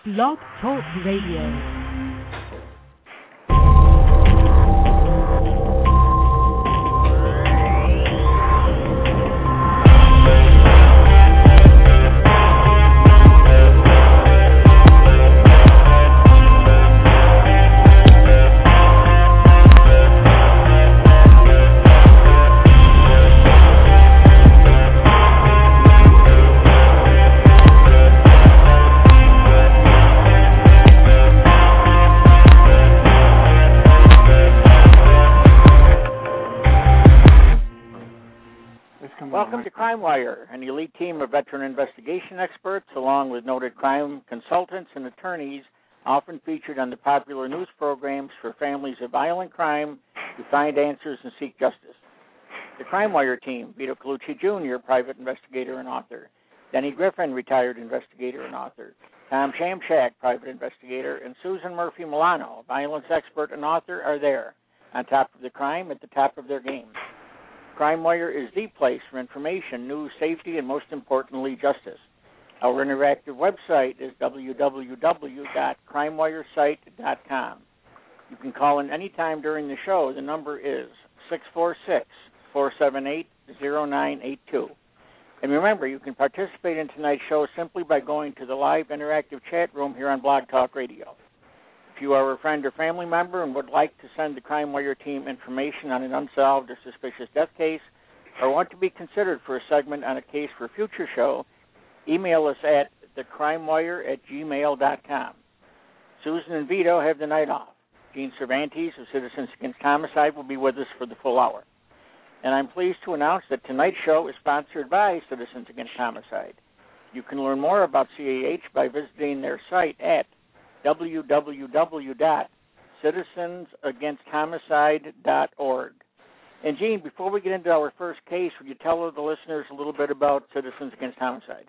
Blog Talk Radio. Welcome to Crime Wire, an elite team of veteran investigation experts, along with noted crime consultants and attorneys, often featured on the popular news programs for families of violent crime who find answers and seek justice. The Crime Wire team: Vito Colucci Jr., private investigator and author; Denny Griffin, retired investigator and author; Tom Shamshak, private investigator; and Susan Murphy Milano, violence expert and author, are there, on top of the crime, at the top of their game. Crime Wire is the place for information, news, safety, and most importantly, justice. Our interactive website is www.crimewiresite.com. You can call in anytime during the show. The number is 646-478-0982. And remember, you can participate in tonight's show simply by going to the live interactive chat room here on Blog Talk Radio. If you are a friend or family member and would like to send the Crime Wire team information on an unsolved or suspicious death case, or want to be considered for a segment on a case for a future show, email us at thecrimewire@gmail.com. Susan and Vito have the night off. Gene Cervantes of Citizens Against Homicide will be with us for the full hour. And I'm pleased to announce that tonight's show is sponsored by Citizens Against Homicide. You can learn more about CAH by visiting their site at www.citizensagainst-homicide.org. And, Gene, before we get into our first case, would you tell the listeners a little bit about Citizens Against Homicide?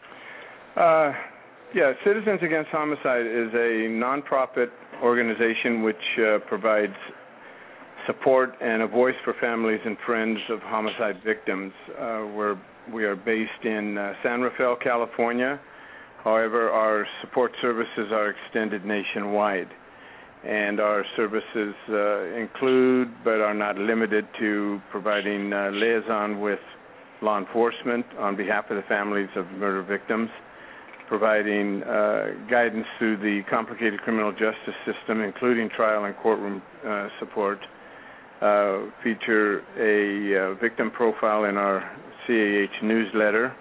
Citizens Against Homicide is a nonprofit organization which provides support and a voice for families and friends of homicide victims. We are based in San Rafael, California. However, our support services are extended nationwide, and our services include but are not limited to providing liaison with law enforcement on behalf of the families of murder victims, providing guidance through the complicated criminal justice system, including trial and courtroom support, feature a victim profile in our CAH newsletter.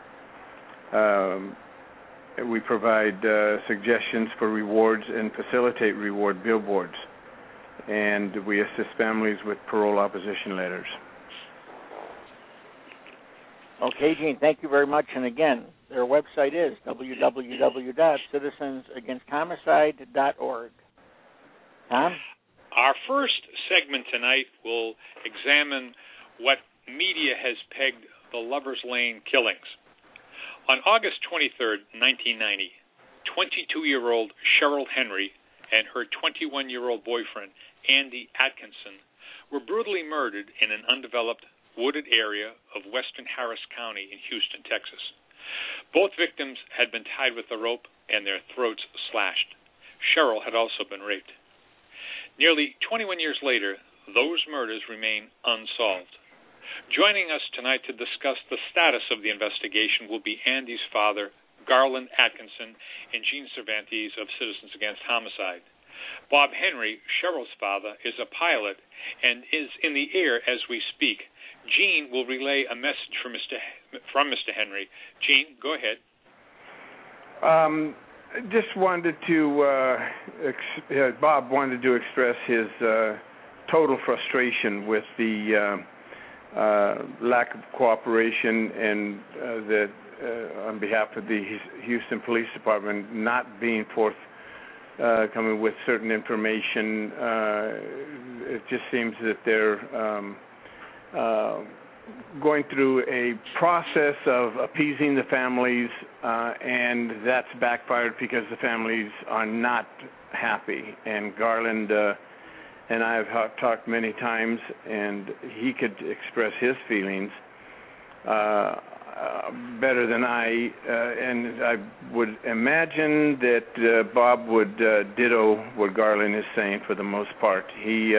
We provide suggestions for rewards and facilitate reward billboards. And we assist families with parole opposition letters. Okay, Gene, thank you very much. And again, their website is www.citizensagainst-homicide.org. Tom? Our first segment tonight will examine what media has pegged the Lover's Lane killings. On August 23, 1990, 22-year-old Cheryl Henry and her 21-year-old boyfriend, Andy Atkinson, were brutally murdered in an undeveloped, wooded area of western Harris County in Houston, Texas. Both victims had been tied with a rope and their throats slashed. Cheryl had also been raped. Nearly 21 years later, those murders remain unsolved. Joining us tonight to discuss the status of the investigation will be Andy's father, Garland Atkinson, and Gene Cervantes of Citizens Against Homicide. Bob Henry, Cheryl's father, is a pilot and is in the air as we speak. Gene will relay a message from Mr. Henry. Gene, go ahead. Just wanted to, Bob wanted to express his total frustration with the lack of cooperation and that on behalf of the Houston Police Department not being forthcoming with certain information. It just seems that they're going through a process of appeasing the families, and that's backfired because the families are not happy. And Garland and I have talked many times, and he could express his feelings. better than I, and I would imagine that Bob would ditto what Garland is saying for the most part. He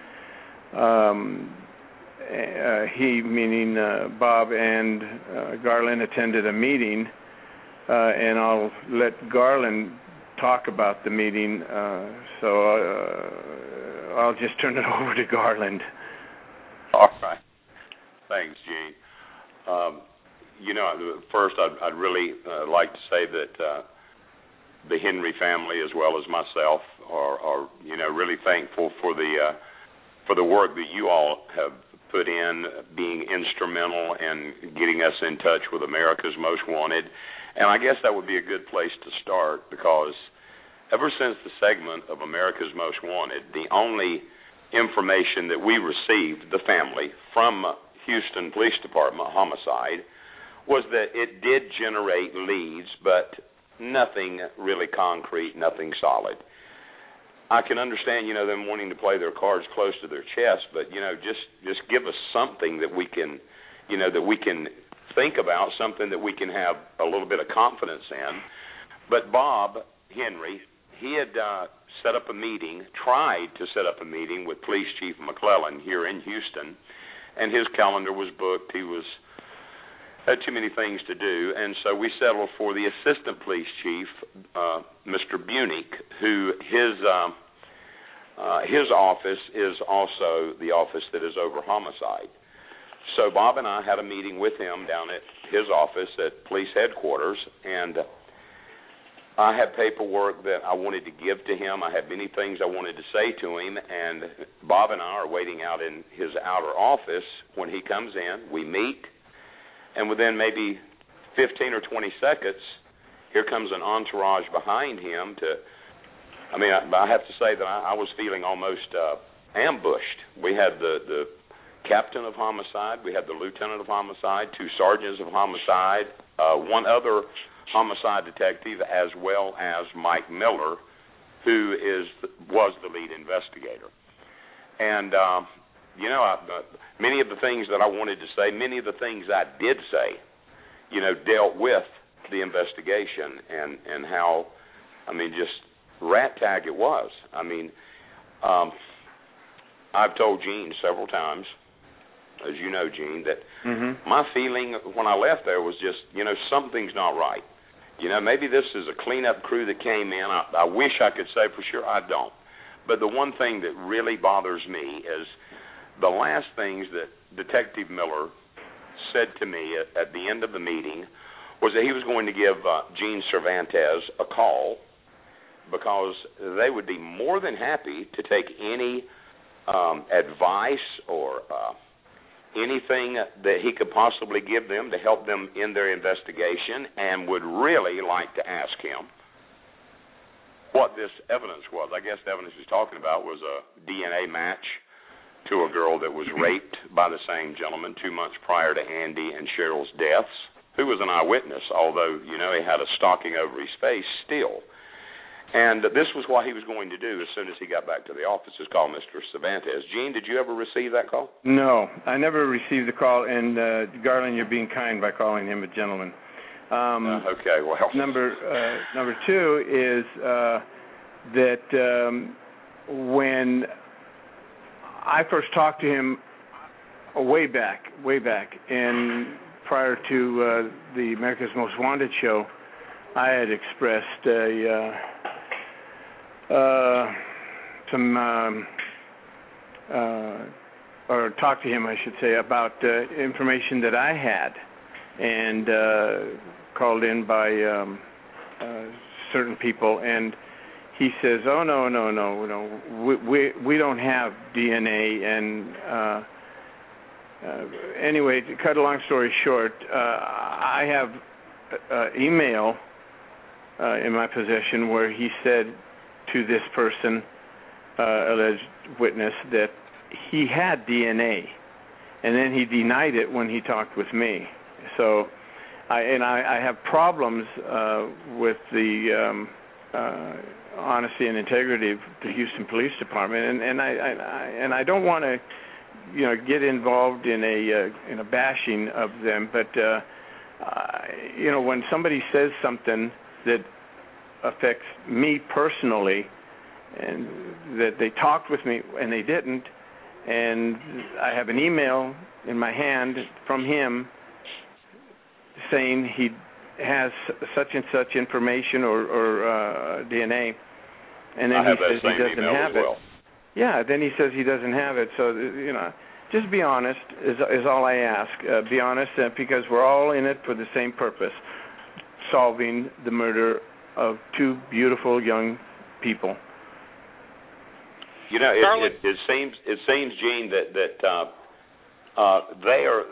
meaning Bob and Garland attended a meeting, and I'll let Garland talk about the meeting, so I'll just turn it over to Garland. All right. Thanks, Gene. First I'd really like to say that the Henry family, as well as myself, are really thankful for the work that you all have put in, being instrumental in getting us in touch with America's Most Wanted. And I guess that would be a good place to start, because ever since the segment of America's Most Wanted, the only information that we received, the family, from Houston Police Department homicide, was that it did generate leads, but nothing really concrete, nothing solid. I can understand, them wanting to play their cards close to their chest, but, just give us something that we can, that we can think about, something that we can have a little bit of confidence in. But Bob Henry, he had tried to set up a meeting with Police Chief McClellan here in Houston, and his calendar was booked. He had too many things to do, and so we settled for the Assistant Police Chief, Mr. Bunick, who his office is also the office that is over homicide. So Bob and I had a meeting with him down at his office at police headquarters, and I had paperwork that I wanted to give to him. I had many things I wanted to say to him, and Bob and I are waiting out in his outer office. When he comes in, we meet, and within maybe 15 or 20 seconds, here comes an entourage behind him I have to say that I was feeling almost ambushed. We had the captain of homicide, we had the lieutenant of homicide, 2 sergeants of homicide, one other homicide detective, as well as Mike Miller, who was the lead investigator. And, many of the things that I wanted to say, many of the things I did say, dealt with the investigation and how, just rat-tag it was. I've told Gene several times, as you know, Gene, that my feeling when I left there was just, something's not right. Maybe this is a cleanup crew that came in. I wish I could say for sure. I don't. But the one thing that really bothers me is the last things that Detective Miller said to me at the end of the meeting was that he was going to give Gene Cervantes a call, because they would be more than happy to take any advice or anything that he could possibly give them to help them in their investigation, and would really like to ask him what this evidence was. I guess the evidence he's talking about was a DNA match to a girl that was raped by the same gentleman 2 months prior to Andy and Cheryl's deaths, who was an eyewitness, although, he had a stocking over his face still. And this was what he was going to do as soon as he got back to the office, is call Mr. Cervantes. Gene, did you ever receive that call? No, I never received the call, and Garland, you're being kind by calling him a gentleman. Okay, well. Number 2 is that when I first talked to him way back, and prior to the America's Most Wanted show, I had expressed or talked to him, I should say, about information that I had, and called in by certain people, and he says, "Oh no, we don't have DNA." And anyway, to cut a long story short, I have email in my possession where he said to this person, alleged witness, that he had DNA, and then he denied it when he talked with me. So, I have problems with the honesty and integrity of the Houston Police Department, and I don't want to, get involved in a bashing of them, but when somebody says something that affects me personally, and that they talked with me and they didn't, and I have an email in my hand from him saying he has such and such information or DNA, and then he says he doesn't have it. Yeah, then he says he doesn't have it. So, just be honest is all I ask. Be honest, because we're all in it for the same purpose, solving the murder of two beautiful young people. It seems, Gene, that they are,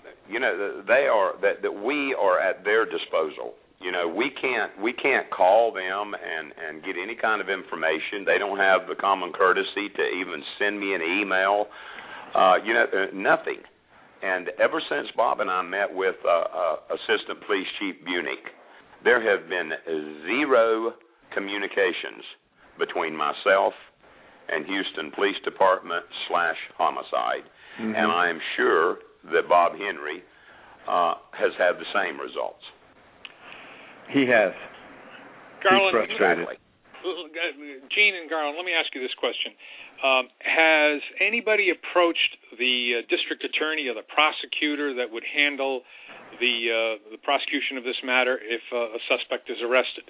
that we are at their disposal. We can't call them and get any kind of information. They don't have the common courtesy to even send me an email. Nothing. And ever since Bob and I met with Assistant Police Chief Bunick, there have been zero communications between myself and Houston Police Department /homicide. Mm-hmm. And I am sure that Bob Henry has had the same results. He has. Garland, He's frustrated. Gene and Garland, let me ask you this question. Has anybody approached the district attorney or the prosecutor that would handle the prosecution of this matter if a suspect is arrested?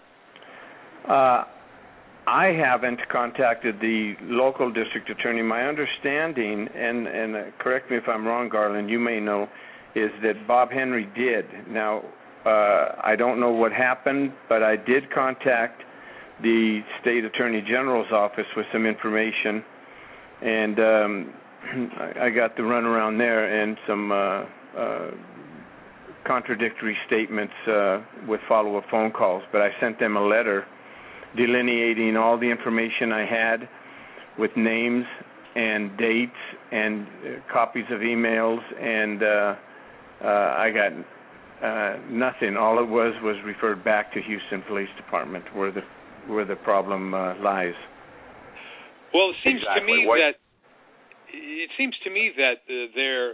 I haven't contacted the local district attorney. My understanding, and correct me if I'm wrong, Garland, you may know, is that Bob Henry did. Now, I don't know what happened, but I did contact the State Attorney General's office with some information, and I got the runaround there and some contradictory statements with follow-up phone calls. But I sent them a letter delineating all the information I had with names and dates and copies of emails, and I got nothing. All it was referred back to Houston Police Department, where the problem lies. Well, it seems to me that they're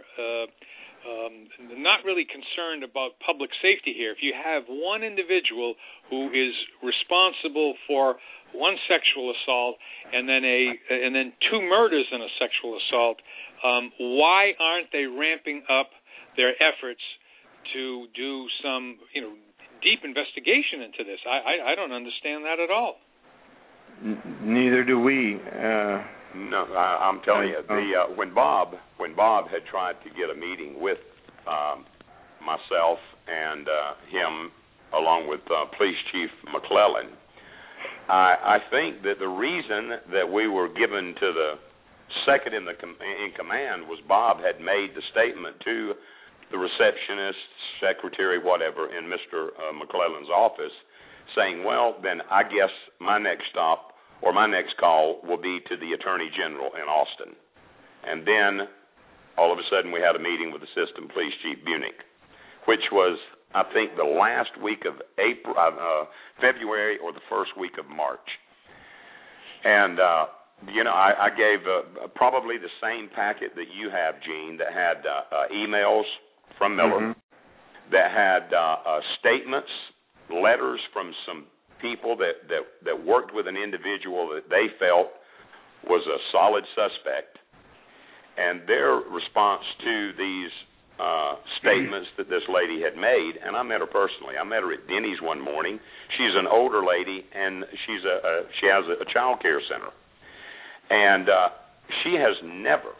not really concerned about public safety here. If you have one individual who is responsible for one sexual assault and then two murders and a sexual assault, why aren't they ramping up their efforts to do some, deep investigation into this? I don't understand that at all. Neither do we. No, I'm telling you, when Bob had tried to get a meeting with myself and him, along with Police Chief McClellan, I think that the reason that we were given to the second in command was Bob had made the statement to the receptionist, secretary, whatever, in Mr. McClellan's office, saying, well, then I guess my next stop or my next call will be to the Attorney General in Austin. And then, all of a sudden, we had a meeting with Assistant Police Chief Bunick, which was, I think, the last week of February or the first week of March. And, I gave probably the same packet that you have, Gene, that had emails from Miller, that had statements, letters from some people that worked with an individual that they felt was a solid suspect, and their response to these statements that this lady had made, and I met her personally. I met her at Denny's one morning. She's an older lady, and she has a child care center, and she has never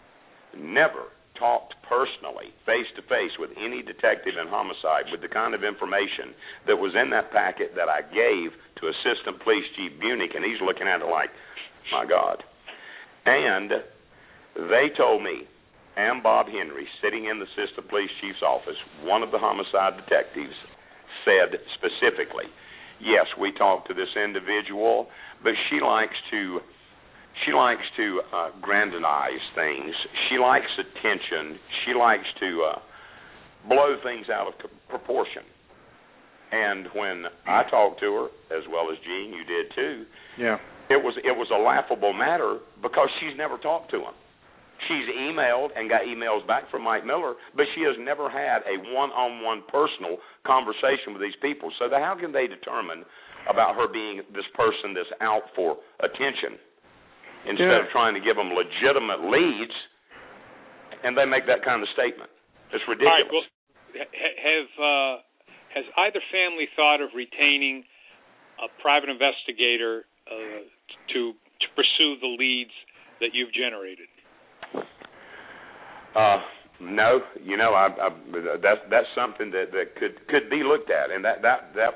talked personally, face-to-face, with any detective in homicide with the kind of information that was in that packet that I gave to Assistant Police Chief Bunick, and he's looking at it like, my God. And they told me, and Bob Henry, sitting in the Assistant Police Chief's office, one of the homicide detectives said specifically, yes, we talked to this individual, but she likes to grandiose things. She likes attention. She likes to blow things out of proportion. And when I talked to her, as well as Gene, you did too, yeah, it was a laughable matter because she's never talked to him. She's emailed and got emails back from Mike Miller, but she has never had a one-on-one personal conversation with these people. So how can they determine about her being this person that's out for attention instead of trying to give them legitimate leads, and they make that kind of statement? It's ridiculous. All right, well, has either family thought of retaining a private investigator to pursue the leads that you've generated? No, that's something that could be looked at, and that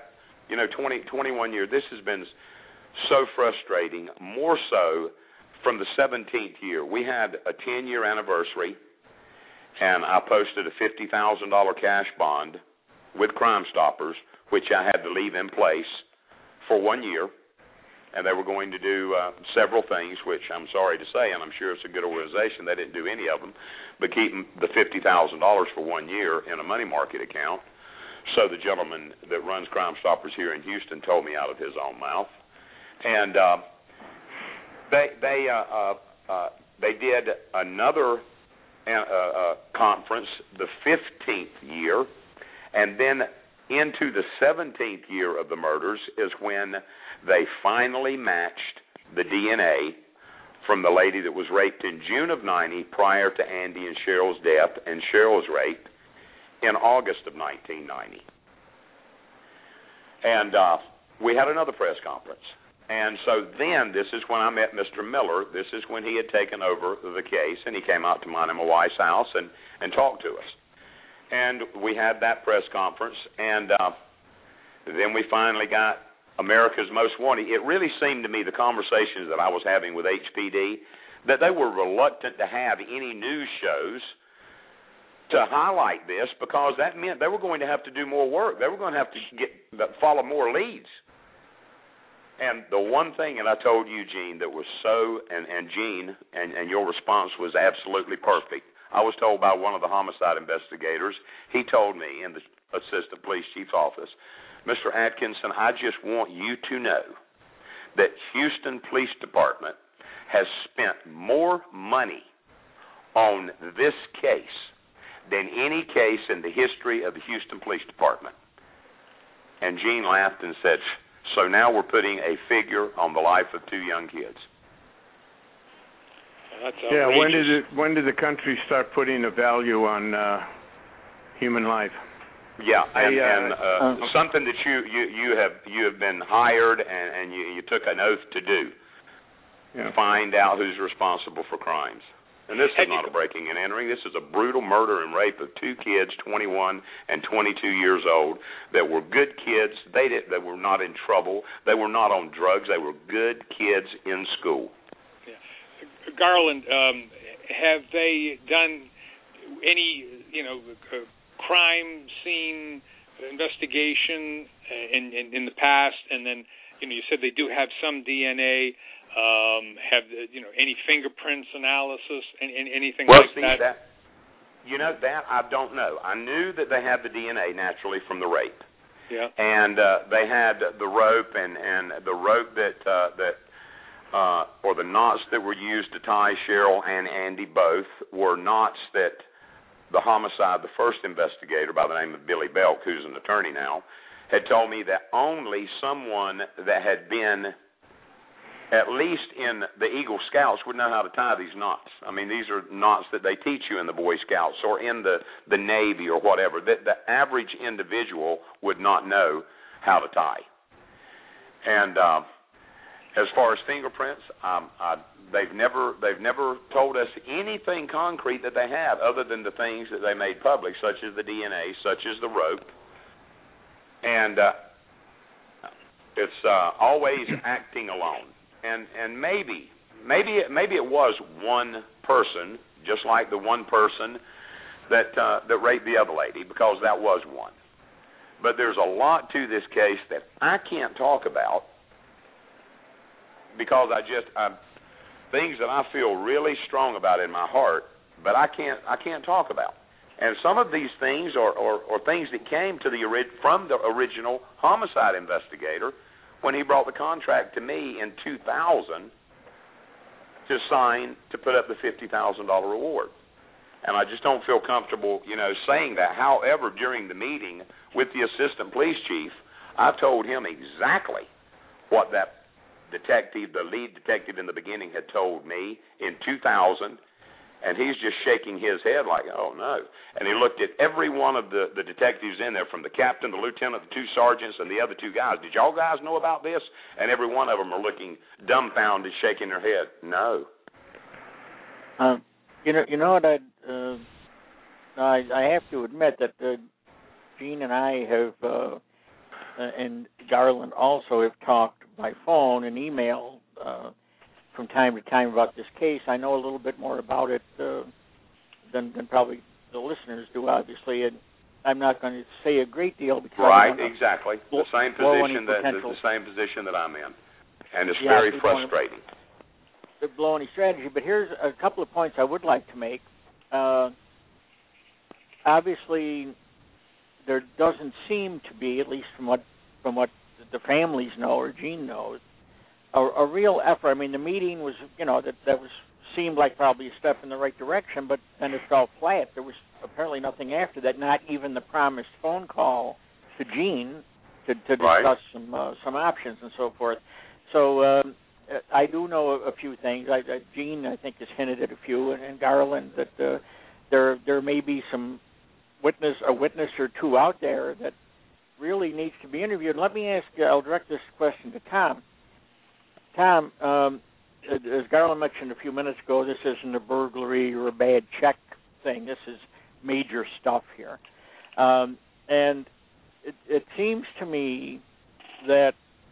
21 years. This has been so frustrating. More so from the 17th year. We had a 10-year anniversary, and I posted a $50,000 cash bond with Crime Stoppers, which I had to leave in place for 1 year. And they were going to do several things, which I'm sorry to say, and I'm sure it's a good organization. They didn't do any of them, but keep the $50,000 for 1 year in a money market account. So the gentleman that runs Crime Stoppers here in Houston told me out of his own mouth. And they did another conference the 15th year, and then into the 17th year of the murders is when they finally matched the DNA from the lady that was raped in June of 90 prior to Andy and Cheryl's death and Cheryl's rape in August of 1990. And we had another press conference. And so then this is when I met Mr. Miller. This is when he had taken over the case, and he came out to mine and my wife's house and talked to us. And we had that press conference, and then we finally got America's Most Wanted. It really seemed to me, the conversations that I was having with HPD, that they were reluctant to have any news shows to highlight this, because that meant they were going to have to do more work. They were going to have to follow more leads. And the one thing, and I told you, Gene, that was so, and Gene, and your response was absolutely perfect. I was told by one of the homicide investigators, he told me in the Assistant Police Chief's office, Mr. Atkinson, I just want you to know that Houston Police Department has spent more money on this case than any case in the history of the Houston Police Department. And Gene laughed and said, so now we're putting a figure on the life of two young kids. That's outrageous. When did the country start putting a value on human life? Yeah, and something that you have been hired and you took an oath to do. Yeah. Find out who's responsible for crimes. And this is not a breaking and entering. This is a brutal murder and rape of two kids, 21 and 22 years old, that were good kids. They were not in trouble. They were not on drugs. They were good kids in school. Yeah. Garland, have they done any, crime scene investigation in the past? And then, you said they do have some DNA. Have any fingerprints analysis and anything like that? That I don't know. I knew that they had the DNA naturally from the rape. Yeah. And they had the rope and the rope or the knots that were used to tie Cheryl and Andy both were knots that the homicide, the first investigator by the name of Billy Belk, who's an attorney now, had told me that only someone that had been at least in the Eagle Scouts would know how to tie these knots. I mean, these are knots that they teach you in the Boy Scouts or in the Navy or whatever. The average individual would not know how to tie. And as far as fingerprints, they've never told us anything concrete that they have other than the things that they made public, such as the DNA, such as the rope. And it's always acting alone. And maybe it was one person, just like the one person that raped the other lady, because that was one. But there's a lot to this case that I can't talk about because things that I feel really strong about in my heart, but I can't talk about. And some of these things are things that came from the original homicide investigator when he brought the contract to me in 2000 to sign to put up the $50,000 reward. And I just don't feel comfortable, saying that. However, during the meeting with the assistant police chief, I told him exactly what that detective, the lead detective in the beginning, had told me in 2000, and he's just shaking his head like, oh, no. And he looked at every one of the detectives in there, from the captain, the lieutenant, the two sergeants, and the other two guys. Did y'all guys know about this? And every one of them are looking dumbfounded, shaking their head. No. You know what, I have to admit that Gene and I have, and Garland also, have talked by phone and email from time to time about this case. I know a little bit more about it than probably the listeners do, obviously, and I'm not going to say a great deal because exactly the same position that I'm in, and it's very frustrating. Blow any strategy, but here's a couple of points I would like to make. Obviously, there doesn't seem to be, at least from what the families know or Gene knows, a real effort. I mean, the meeting was, that seemed like probably a step in the right direction, but then it fell flat. There was apparently nothing after that, not even the promised phone call to Gene to discuss some options and so forth. So I do know a few things. Gene, I think, has hinted at a few, and Garland, that there may be a witness or two out there that really needs to be interviewed. Let me ask you, I'll direct this question to Tom. Tom, as Garland mentioned a few minutes ago, this isn't a burglary or a bad check thing. This is major stuff here. And it seems to me that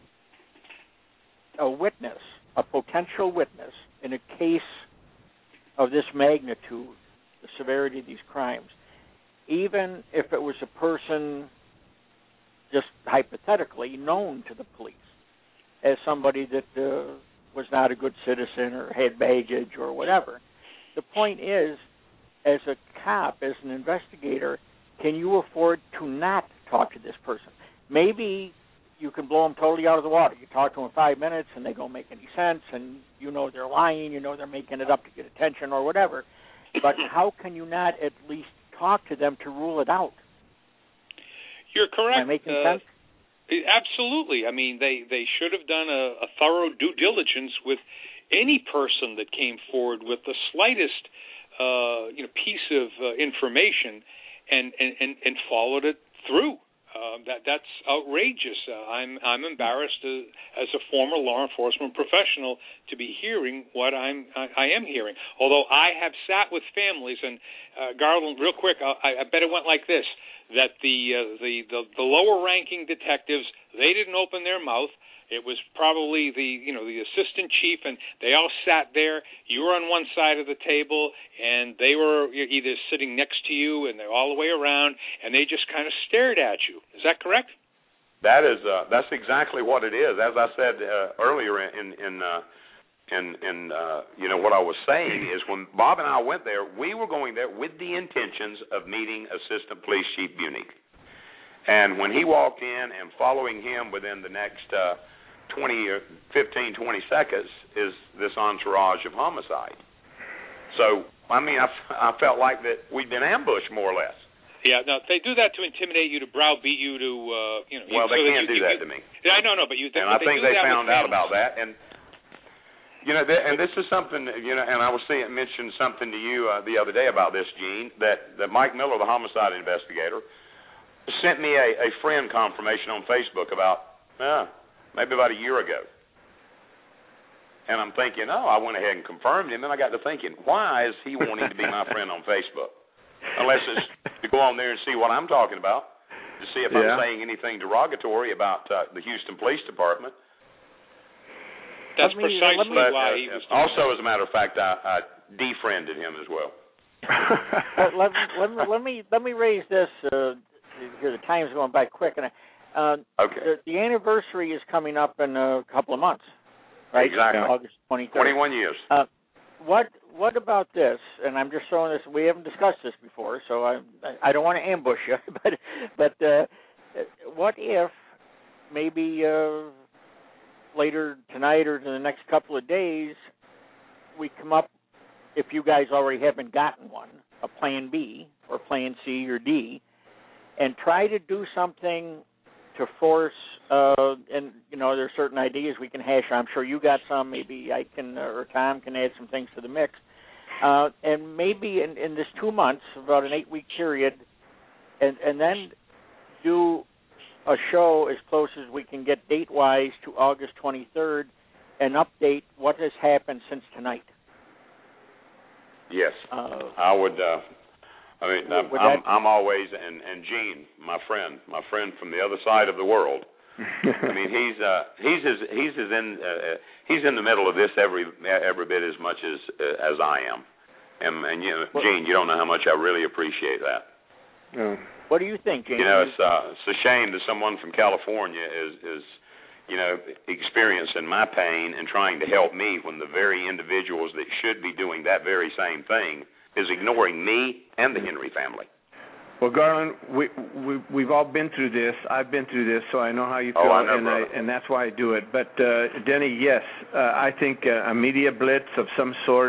a potential witness in a case of this magnitude, the severity of these crimes, even if it was a person just hypothetically known to the police as somebody that was not a good citizen or had baggage or whatever. The point is, as a cop, as an investigator, can you afford to not talk to this person? Maybe you can blow them totally out of the water. You talk to them 5 minutes and they don't make any sense, and they're lying, they're making it up to get attention or whatever. But how can you not at least talk to them to rule it out? You're correct. Am I making sense? Absolutely. I mean, they should have done a thorough due diligence with any person that came forward with the slightest piece of information and followed it through. That's outrageous. I'm embarrassed as a former law enforcement professional to be hearing what I am hearing. Although I have sat with families, and Garland, real quick, I bet it went like this: that the lower ranking detectives, they didn't open their mouth. It was probably the assistant chief, and they all sat there. You were on one side of the table, and they were either sitting next to you, and they're all the way around, and they just kind of stared at you. Is that correct? That's exactly what it is. As I said earlier in what I was saying is, when Bob and I went there, we were going there with the intentions of meeting Assistant Police Chief Bunig. And when he walked in, and following him within the next 15, 20 seconds is this entourage of homicide. So, I mean, I felt like that we'd been ambushed, more or less. Yeah, no, they do that to intimidate you, to browbeat you, to, Well, they can't do that to me. I know, but you. And I think they found out about that. And, and this is something, and I was mentioned something to you the other day about this, Gene, that Mike Miller, the homicide investigator, sent me a friend confirmation on Facebook about, maybe about a year ago. And I'm thinking, I went ahead and confirmed him, and I got to thinking, why is he wanting to be my friend on Facebook? Unless it's to go on there and see what I'm talking about, to see if I'm saying anything derogatory about the Houston Police Department. That's precisely why he was doing also, as a matter of fact, I defriended him as well. let me raise this. Here, the time's going by quick, and okay. The anniversary is coming up in a couple of months, right? Exactly. August 23rd. 21 years. What about this? And I'm just throwing this. We haven't discussed this before, so I don't want to ambush you. But what if maybe later tonight or in the next couple of days, we come up, if you guys already haven't gotten one, a plan B or plan C or D, and try to do something to force, and, there's certain ideas we can hash. I'm sure you got some. Maybe I can or Tom can add some things to the mix. And maybe in this 2 months, about an 8-week period, and then do a show as close as we can get date-wise to August 23rd and update what has happened since tonight. Yes, I would. I'm always, and Gene, my friend from the other side of the world. I mean, he's in the middle of this every bit as much as I am. And Gene, you don't know how much I really appreciate that. Yeah. What do you think, Gene? It's a shame that someone from California is experiencing my pain and trying to help me when the very individuals that should be doing that very same thing is ignoring me and the Henry family. Well, Garland, we've all been through this. I've been through this, so I know how you feel, and that's why I do it. But, Denny, yes, I think a media blitz of some sort,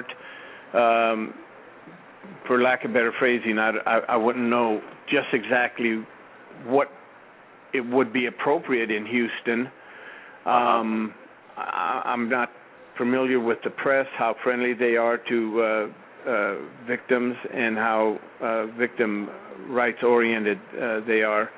for lack of better phrasing, I wouldn't know just exactly what it would be appropriate in Houston. I'm not familiar with the press, how friendly they are to victims and how victim rights oriented they are.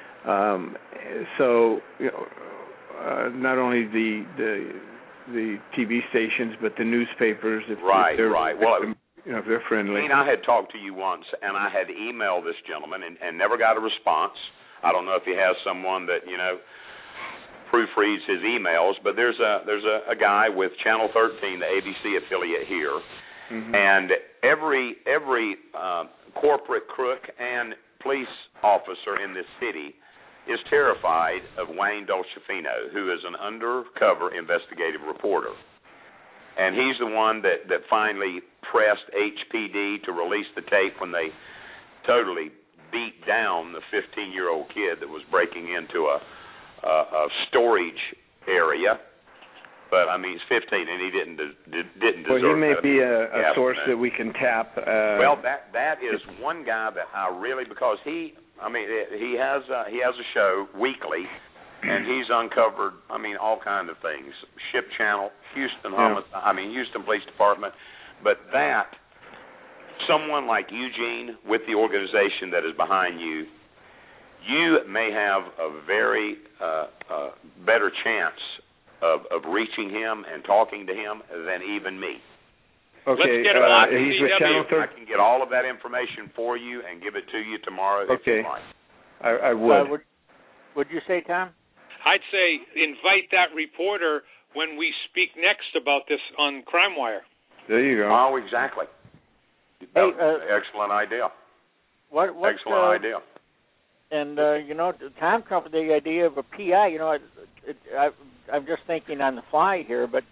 So not only the TV stations but the newspapers, if they're victim, if they're friendly. I mean, I had talked to you once and I had emailed this gentleman and never got a response. I don't know if he has someone that proofreads his emails, but there's a guy with Channel 13, the ABC affiliate here. Mm-hmm. And every corporate crook and police officer in this city is terrified of Wayne Dolcefino, who is an undercover investigative reporter. And he's the one that finally pressed HPD to release the tape when they totally beat down the 15-year-old kid that was breaking into a storage area. But I mean, he's 15, and he didn't deserve. Well, he may be a source that we can tap. Well, that is one guy that I really, because he has a show weekly, and he's uncovered all kinds of things. Ship Channel, Houston Houston Police Department, but that someone like Eugene with the organization that is behind you, you may have a very better chance of reaching him and talking to him than even me. Okay, let's get him on he's with Channel 13. I can get all of that information for you and give it to you tomorrow if you like. I would. Would you say, Tom? I'd say invite that reporter when we speak next about this on Crime Wire. There you go. Oh, exactly. Hey, excellent idea. Excellent idea. And, Tom comes with the idea of a PI. I'm just thinking on the fly here, but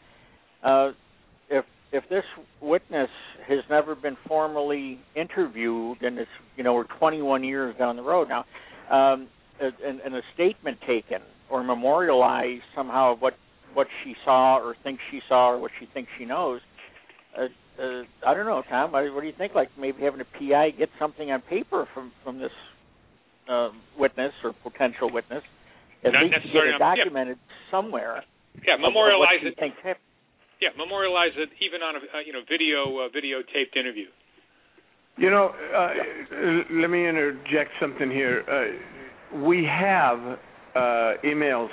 if this witness has never been formally interviewed, and it's, we're 21 years down the road now, and a statement taken or memorialized somehow of what she saw or thinks she saw or what she thinks she knows, I don't know, Tom, what do you think? Like maybe having a PI get something on paper from this witness or potential witness, at least get it documented somewhere. Yeah, memorialize it. Happened. Yeah, memorialize it even on a videotaped interview. Let me interject something here. We have emails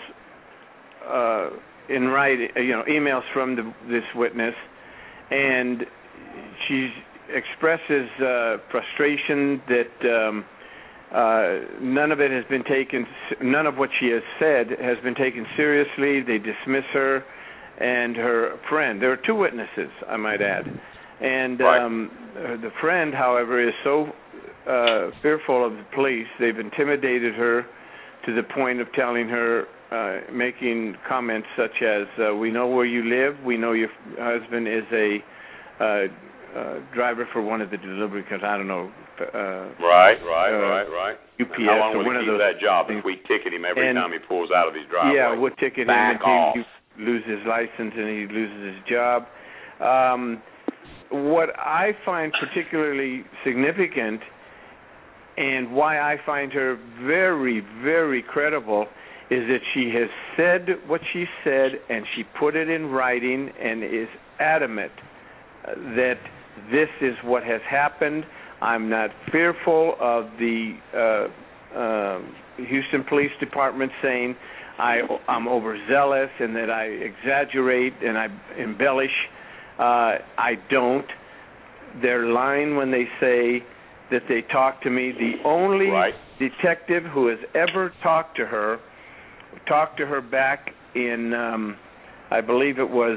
in writing, emails from this witness, and she expresses frustration that none of it has been taken. None of what she has said has been taken seriously. They dismiss her and her friend. There are two witnesses, I might add, and the friend, however, is so fearful of the police. They've intimidated her to the point of telling her, making comments such as, "We know where you live. We know your husband is a driver for one of the delivery companies. I don't know." Right. UPS. How long will one he of keep those that job things. if we ticket him every time he pulls out of his driveway? Yeah, we'll ticket him Back until off. he loses his license and he loses his job. what I find particularly significant and why I find her very, very credible is that she has said what she said, and she put it in writing and is adamant that this is what has happened. I'm not fearful of the Houston Police Department saying I'm overzealous and that I exaggerate and I embellish. I don't. They're lying when they say that they talked to me. The only detective who has ever talked to her back in, I believe it was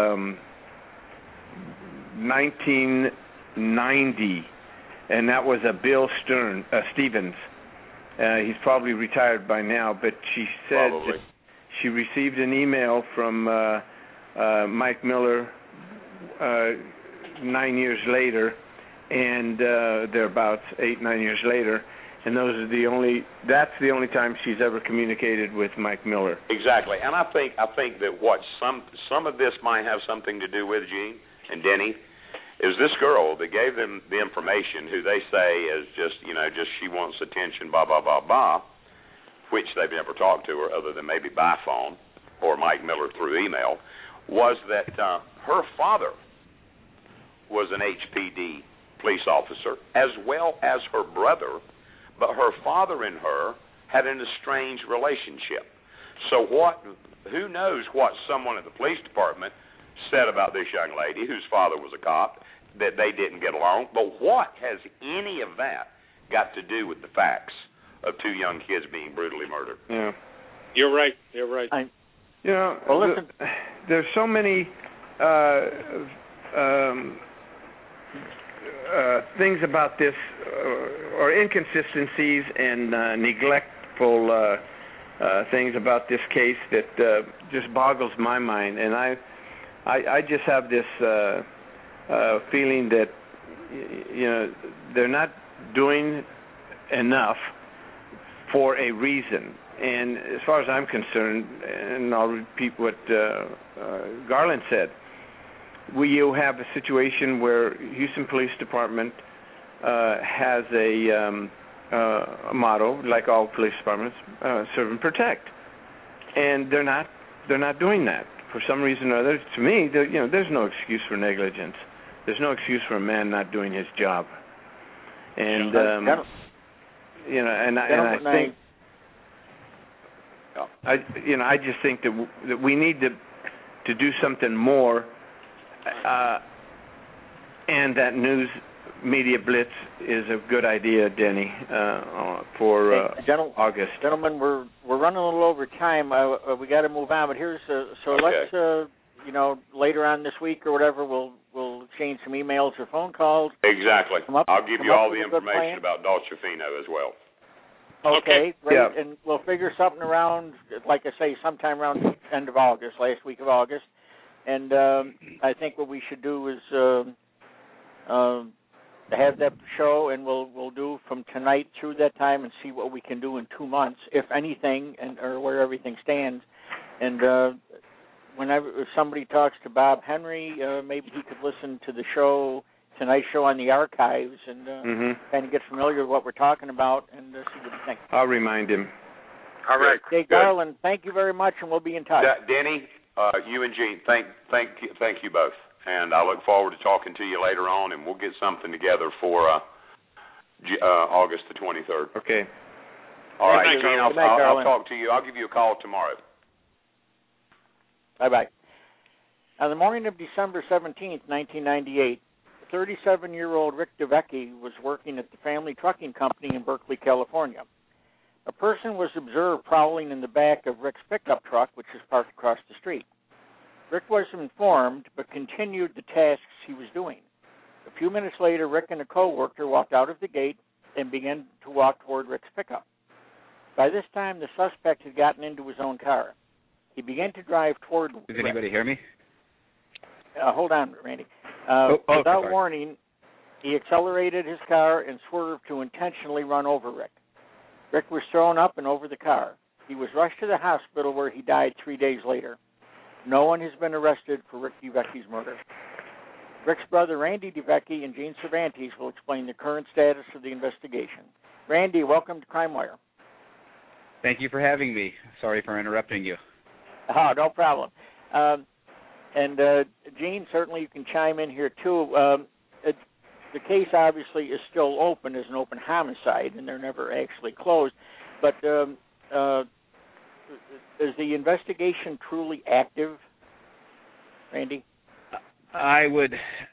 1990, and that was Bill Stevens. He's probably retired by now, but she said that she received an email from Mike Miller 9 years later, and thereabouts 8-9 years later, and that's the only time she's ever communicated with Mike Miller. Exactly, and I think that what some of this might have something to do with, Gene and Denny, is this girl that gave them the information, who they say is just she wants attention, blah blah blah blah, which they've never talked to her other than maybe by phone or Mike Miller through email, was that her father was an HPD police officer as well as her brother, but her father and her had an estranged relationship. So who knows what someone at the police department said about this young lady whose father was a cop, that they didn't get along. But what has any of that got to do with the facts of two young kids being brutally murdered? Yeah. You're right. Listen. There's so many things about this, or inconsistencies and neglectful things about this case that just boggles my mind. And I just have this feeling that they're not doing enough for a reason. And as far as I'm concerned, and I'll repeat what Garland said, you have a situation where Houston Police Department has a motto, like all police departments, serve and protect, and they're not doing that for some reason or other. To me, there's no excuse for negligence. There's no excuse for a man not doing his job. And I think. I just think that we need to do something more, and that news media blitz is a good idea, Denny, for August. Gentlemen, we're running a little over time. We got to move on, but here's let's later on this week or whatever we'll exchange some emails or phone calls. Exactly. I'll give you all the information about Dolcefino as well. Okay, great. Yeah. And we'll figure something around, like I say, sometime around the end of August, last week of August. And I think what we should do is have that show, and we'll do from tonight through that time and see what we can do in 2 months, if anything, or where everything stands. And if somebody talks to Bob Henry, maybe he could listen to the show, tonight's show on the archives, and kind of get familiar with what we're talking about and see what you think. I'll remind him. All right. Okay, Garland, thank you very much, and we'll be in touch. Denny, you and Gene, thank you both, and I look forward to talking to you later on, and we'll get something together for August the 23rd. Okay. All right, Thank you. Gene, I'll talk to you. I'll give you a call tomorrow. Bye-bye. On the morning of December 17th, 1998, 37-year-old Rick DeVecchi was working at the family trucking company in Berkeley, California. A person was observed prowling in the back of Rick's pickup truck, which was parked across the street. Rick was informed, but continued the tasks he was doing. A few minutes later, Rick and a co-worker walked out of the gate and began to walk toward Rick's pickup. By this time, the suspect had gotten into his own car. He began to drive toward Rick. Does anybody hear me? Hold on, Randy. Without sorry. Warning, he accelerated his car and swerved to intentionally run over Rick. Rick was thrown up and over the car. He was rushed to the hospital where he died 3 days later. No one has been arrested for Rick DeVecchi's murder. Rick's brother, Randy DeVecchi, and Gene Cervantes will explain the current status of the investigation. Randy, welcome to CrimeWire. Thank you for having me. Sorry for interrupting you. Oh, no problem. And Gene, certainly you can chime in here, too. The case obviously is still open as an open homicide, and they're never actually closed. But is the investigation truly active, Randy? I would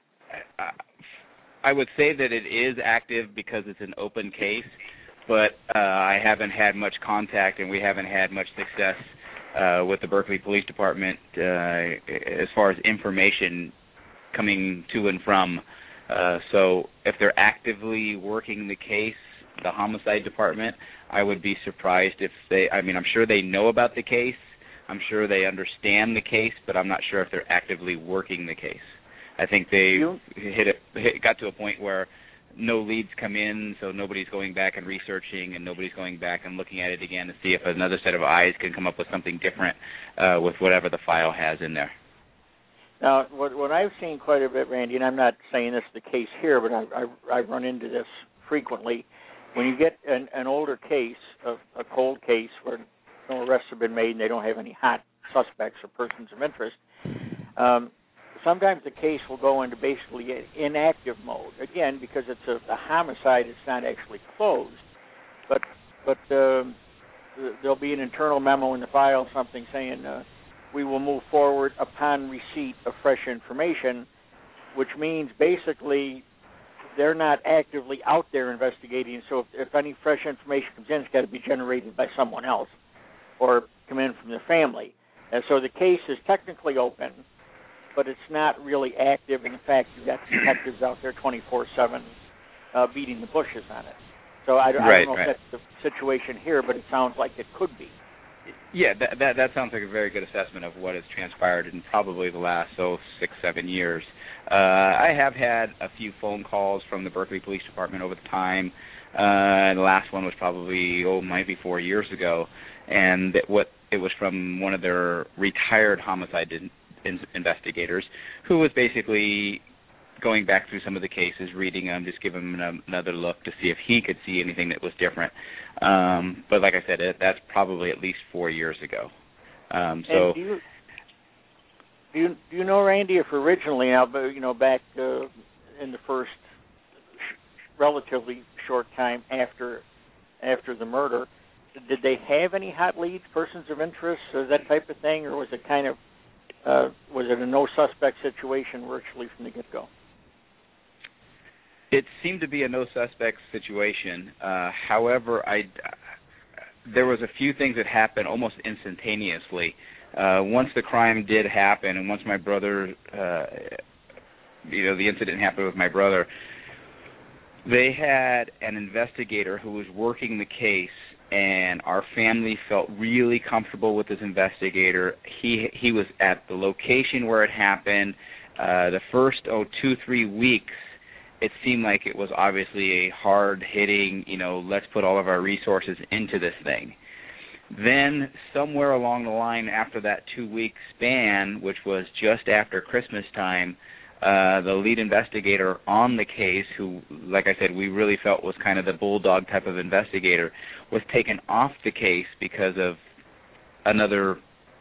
say that it is active because it's an open case, but I haven't had much contact and we haven't had much success with the Berkeley Police Department as far as information coming to and from. So if they're actively working the case, the homicide department, I would be surprised if I'm sure they know about the case. I'm sure they understand the case, but I'm not sure if they're actively working the case. I think they got to a point where no leads come in, so nobody's going back and researching, and nobody's going back and looking at it again to see if another set of eyes can come up with something different with whatever the file has in there. Now, what I've seen quite a bit, Randy, and I'm not saying this is the case here, but I run into this frequently. When you get an older case, a cold case where no arrests have been made and they don't have any hot suspects or persons of interest, sometimes the case will go into basically inactive mode. Again, because it's a homicide, it's not actually closed. But there'll be an internal memo in the file, something saying we will move forward upon receipt of fresh information, which means basically they're not actively out there investigating. So if any fresh information comes in, it's got to be generated by someone else or come in from the family. And so the case is technically open, but it's not really active. In fact, you've got detectives out there 24/7 beating the bushes on it. So I don't know if that's the situation here, but it sounds like it could be. Yeah, that sounds like a very good assessment of what has transpired in probably the last 6-7 years. I have had a few phone calls from the Berkeley Police Department over the time. The last one was probably might be 4 years ago, and it was from one of their retired homicide investigators who was basically going back through some of the cases, reading them, just giving them another look to see if he could see anything that was different. But like I said, that's probably at least 4 years ago. So, do you know, Randy, if originally, back in the first relatively short time after the murder, did they have any hot leads, persons of interest, or that type of thing, or was it kind of was it a no suspect situation virtually from the get-go? It seemed to be a no suspect situation. However, there was a few things that happened almost instantaneously. Once the crime did happen, and once my brother, the incident happened with my brother, they had an investigator who was working the case, and our family felt really comfortable with this investigator. He was at the location where it happened. The first 2-3 weeks, it seemed like it was obviously a hard-hitting, let's put all of our resources into this thing. Then somewhere along the line after that 2-week span, which was just after Christmas time, the lead investigator on the case, who, like I said, we really felt was kind of the bulldog type of investigator, was taken off the case because of another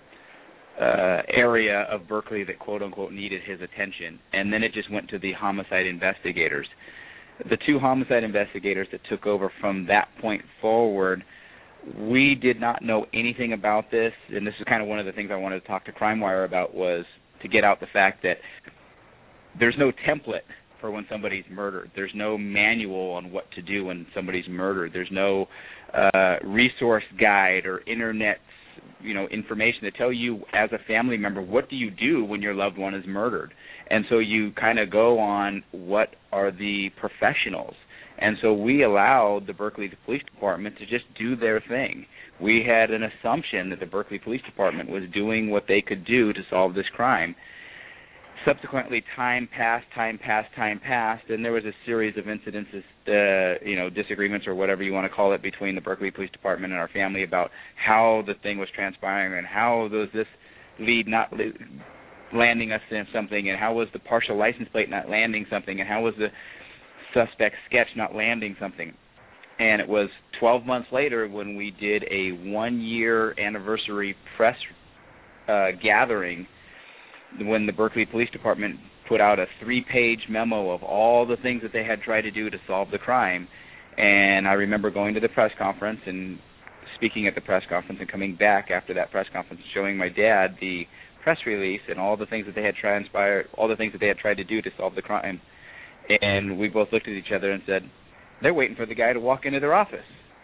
area of Berkeley that, quote-unquote, needed his attention. And then it just went to the homicide investigators. The two homicide investigators that took over from that point forward, we did not know anything about this, and this is kind of one of the things I wanted to talk to CrimeWire about, was to get out the fact that there's no template for when somebody's murdered. There's no manual on what to do when somebody's murdered. There's no resource guide or internet information to tell you as a family member, what do you do when your loved one is murdered? And so you kind of go on what are the professionals. And so we allowed the Berkeley Police Department to just do their thing. We had an assumption that the Berkeley Police Department was doing what they could do to solve this crime. Subsequently, time passed, and there was a series of incidences, disagreements or whatever you want to call it, between the Berkeley Police Department and our family about how the thing was transpiring and how this lead not landing us in something, and how was the partial license plate not landing something, and how was the suspect sketch not landing something. And it was 12 months later when we did a 1-year anniversary press gathering, when the Berkeley Police Department put out a 3-page memo of all the things that they had tried to do to solve the crime. And I remember going to the press conference and speaking at the press conference and coming back after that press conference, showing my dad the press release and all the things that they had transpired, all the things that they had tried to do to solve the crime. And we both looked at each other and said, they're waiting for the guy to walk into their office.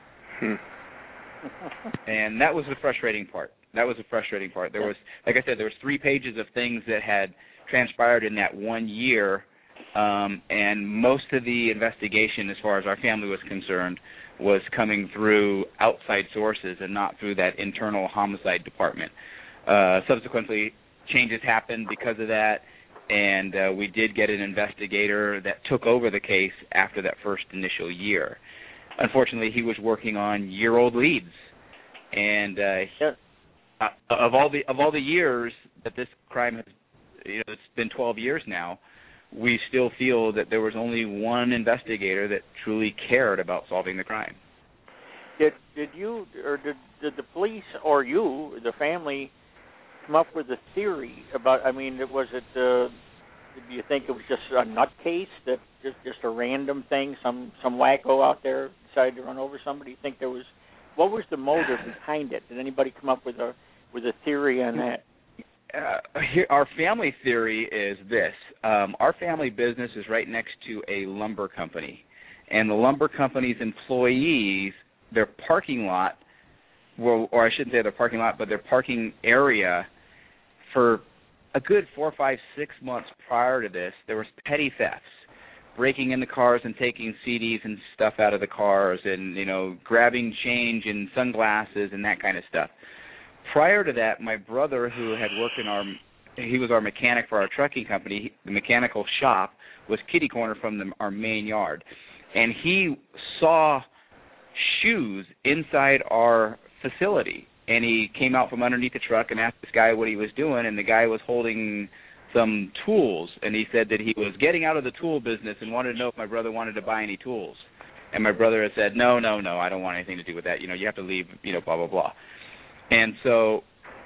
And that was the frustrating part. There was, like I said, there was 3 pages of things that had transpired in that 1 year, and most of the investigation, as far as our family was concerned, was coming through outside sources and not through that internal homicide department. Subsequently, changes happened because of that, and we did get an investigator that took over the case after that first initial year. Unfortunately, he was working on year-old leads, and of all the years that this crime has, it's been 12 years now, we still feel that there was only one investigator that truly cared about solving the crime. Did you, or did the police or you, the family, come up with a theory about? I mean, do you think it was just a nutcase, that just a random thing, some wacko out there decided to run over somebody? You think what was the motive behind it? Did anybody come up with a theory on that? Our family theory is this. Our family business is right next to a lumber company, and the lumber company's employees, their parking lot, or I shouldn't say their parking lot, but their parking area, for a good 4, 5, 6 months prior to this, there was petty thefts, breaking into cars and taking CDs and stuff out of the cars, and grabbing change and sunglasses and that kind of stuff. Prior to that, my brother, who had worked he was our mechanic for our trucking company, the mechanical shop was kitty corner from our main yard, and he saw shoes inside our facility, and he came out from underneath the truck and asked this guy what he was doing, and the guy was holding some tools, and he said that he was getting out of the tool business and wanted to know if my brother wanted to buy any tools. And my brother had said, no, I don't want anything to do with that. You have to leave, blah, blah, blah. And so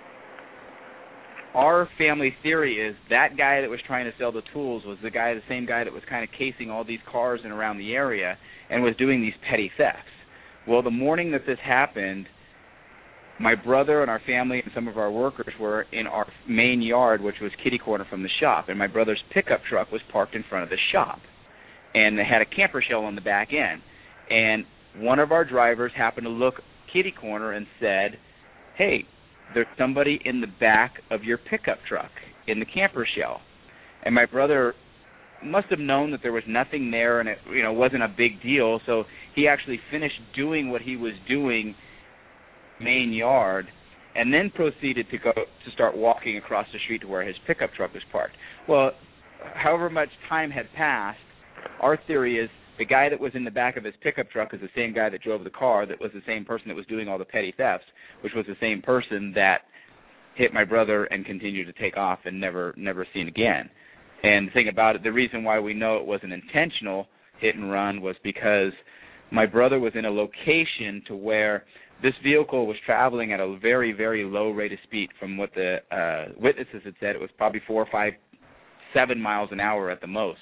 our family theory is that guy that was trying to sell the tools was the same guy that was kind of casing all these cars in around the area and was doing these petty thefts. Well, the morning that this happened, my brother and our family and some of our workers were in our main yard, which was kitty corner from the shop, and my brother's pickup truck was parked in front of the shop, and they had a camper shell on the back end. And one of our drivers happened to look kitty corner and said, hey, there's somebody in the back of your pickup truck in the camper shell. And my brother must have known that there was nothing there and it wasn't a big deal, so he actually finished doing what he was doing main yard and then proceeded to start walking across the street to where his pickup truck was parked. Well, however much time had passed, our theory is the guy that was in the back of his pickup truck is the same guy that drove the car, that was the same person that was doing all the petty thefts, which was the same person that hit my brother and continued to take off and never seen again. And the thing about it, the reason why we know it was an intentional hit and run was because my brother was in a location to where this vehicle was traveling at a very, very low rate of speed. From what the witnesses had said, it was probably 4, 5, 7 miles an hour at the most.